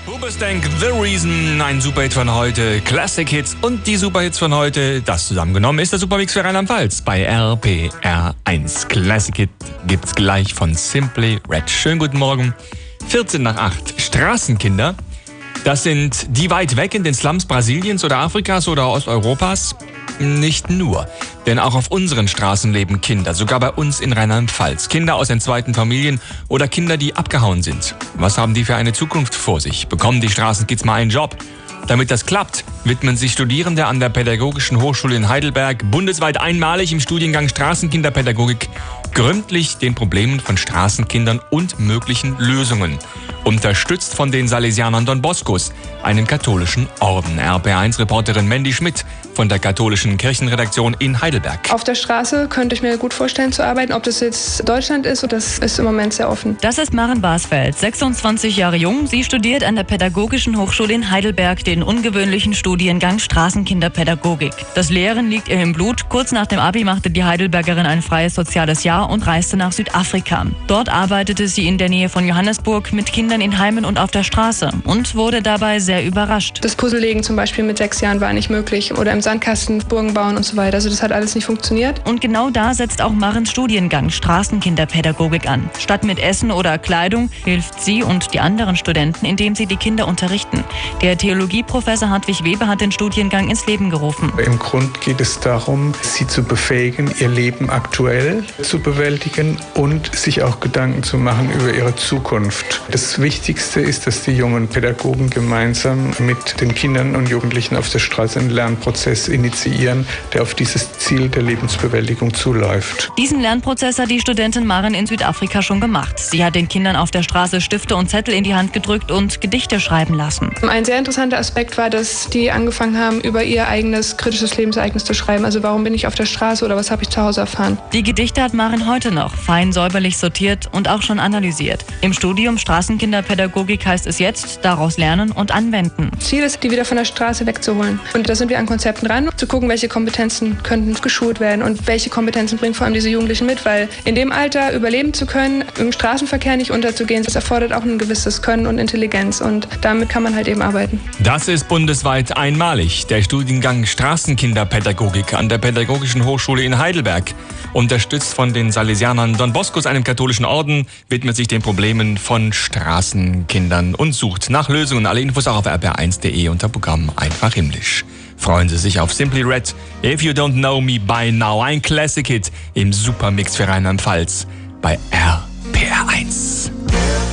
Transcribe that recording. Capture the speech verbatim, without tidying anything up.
Hoobastank, The Reason, ein Superhit von heute, Classic Hits und die Superhits von heute, das zusammengenommen ist der Supermix für Rheinland-Pfalz bei R P R eins. Classic Hit gibt's gleich von Simply Red. Schönen guten Morgen, vierzehn nach acht. Straßenkinder, das sind die weit weg in den Slums Brasiliens oder Afrikas oder Osteuropas. Nicht nur, denn auch auf unseren Straßen leben Kinder, sogar bei uns in Rheinland-Pfalz. Kinder aus entzweiten Familien oder Kinder, die abgehauen sind. Was haben die für eine Zukunft vor sich? Bekommen die Straßenkids mal einen Job? Damit das klappt, widmen sich Studierende an der Pädagogischen Hochschule in Heidelberg bundesweit einmalig im Studiengang Straßenkinderpädagogik gründlich den Problemen von Straßenkindern und möglichen Lösungen. Unterstützt von den Salesianern Don Boscos, einem katholischen Orden. R P R eins Reporterin Mandy Schmidt von der katholischen Kirchenredaktion in Heidelberg. Auf der Straße könnte ich mir gut vorstellen zu arbeiten. Ob das jetzt Deutschland ist, das ist im Moment sehr offen. Das ist Maren Basfeld, sechsundzwanzig Jahre jung. Sie studiert an der Pädagogischen Hochschule in Heidelberg den ungewöhnlichen Studiengang Straßenkinderpädagogik. Das Lehren liegt ihr im Blut. Kurz nach dem Abi machte die Heidelbergerin ein freies soziales Jahr und reiste nach Südafrika. Dort arbeitete sie in der Nähe von Johannesburg mit Kindern in Heimen und auf der Straße und wurde dabei sehr überrascht. Das Puzzlelegen zum Beispiel mit sechs Jahren war nicht möglich oder im Sandkasten Burgen bauen und so weiter. Also das hat alles nicht funktioniert. Und genau da setzt auch Marens Studiengang Straßenkinderpädagogik an. Statt mit Essen oder Kleidung hilft sie und die anderen Studenten, indem sie die Kinder unterrichten. Der Theologieprofessor Hartwig Weber hat den Studiengang ins Leben gerufen. Im Grund geht es darum, sie zu befähigen, ihr Leben aktuell zu bewältigen und sich auch Gedanken zu machen über ihre Zukunft. Das Wichtigste ist, dass die jungen Pädagogen gemeinsam mit den Kindern und Jugendlichen auf der Straße einen Lernprozess initiieren, der auf dieses Ziel der Lebensbewältigung zuläuft. Diesen Lernprozess hat die Studentin Maren in Südafrika schon gemacht. Sie hat den Kindern auf der Straße Stifte und Zettel in die Hand gedrückt und Gedichte schreiben lassen. Ein sehr interessanter Aspekt war, dass die angefangen haben, über ihr eigenes kritisches Lebensereignis zu schreiben. Also warum bin ich auf der Straße oder was habe ich zu Hause erfahren? Die Gedichte hat Maren heute noch fein säuberlich sortiert und auch schon analysiert. Im Studium Straßenkinderpädagogik heißt es jetzt, daraus lernen und anwenden. Ziel ist, die wieder von der Straße wegzuholen. Und da sind wir an Konzepten dran, zu gucken, welche Kompetenzen könnten geschult werden und welche Kompetenzen bringen vor allem diese Jugendlichen mit, weil in dem Alter überleben zu können, im Straßenverkehr nicht unterzugehen, das erfordert auch ein gewisses Können und Intelligenz und damit kann man halt eben arbeiten. Das ist bundesweit einmalig. Der Studiengang Straßenkinderpädagogik an der Pädagogischen Hochschule in Heidelberg, unterstützt von den Salesianern Don Boscos, einem katholischen Orden, widmet sich den Problemen von Straßenkindern und sucht nach Lösungen. Alle Infos auch auf r p r eins punkt d e unter Programm Einfach himmlisch. Freuen Sie sich auf Simply Red, If You Don't Know Me By Now, ein Classic Hit im Supermix für Rheinland-Pfalz bei R P R eins.